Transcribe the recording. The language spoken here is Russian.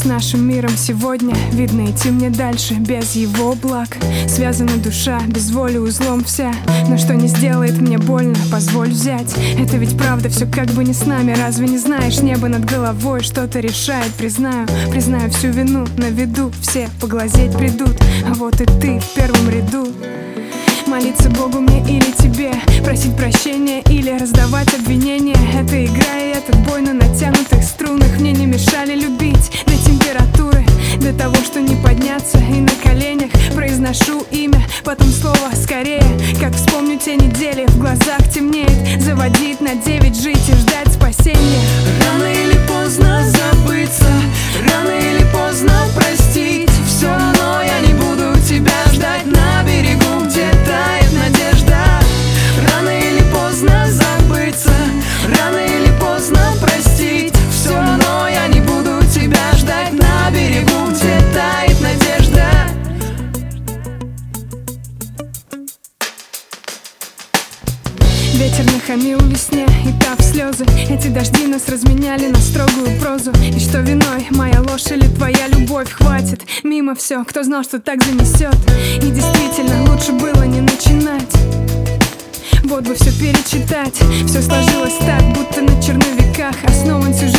нашим миром сегодня. Видно, идти мне дальше без его благ. Связана душа, без воли узлом вся. Но что не сделает мне больно, позволь взять. Это ведь правда, все как бы не с нами. Разве не знаешь, небо над головой что-то решает? Признаю всю вину на виду. Все поглазеть придут, а вот и ты в первом ряду. Молиться Богу мне или тебе, просить прощения или раздавать обвинения. Это игра и этот бой на натянутых струнах. Мне не мешали любить до температуры, до того, что не подняться и на коленях произношу имя, потом слово скорее. Как вспомню те недели, в глазах темнеет. Заводить на 9 жить и ждать спасения. Рано или поздно забыться, рано или поздно простить. Все равно я не буду тебя ждать на берегу, где тает надежда. Рано или поздно забыться, рано или поздно простить. Все равно я не буду тебя ждать на берегу, где тает надежда. Ветер нахамил весне, и тав слезы. Эти дожди нас разменяли на строгую прозу. И что виной, моя ложь или твоя любовь? Хватит, мимо все, кто знал, что так занесет. И действительно, лучше было не начинать. Вот бы все перечитать. Все сложилось так, будто на черновиках основан сюжет.